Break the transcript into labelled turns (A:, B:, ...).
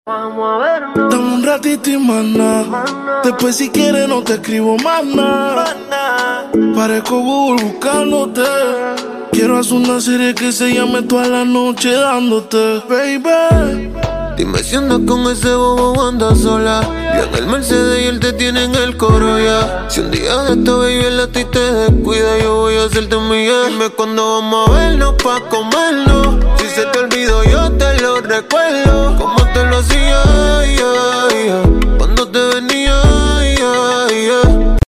A: Vamos a vernos.
B: Dame un ratito y más nada. Después si quieres no te escribo más nada. Parezco Google buscándote. Quiero hacer una serie que se llame Toda la noche dándote, baby.
C: Dime si andas con ese bobo o andas sola. Yo en el Mercedes y él te tiene en el coro ya. Si un día de esto, baby, él a ti te descuida, yo voy a hacerte mía. Dime cuándo vamos a vernos pa' comernos. Si se te olvidó yo te lo recuerdo.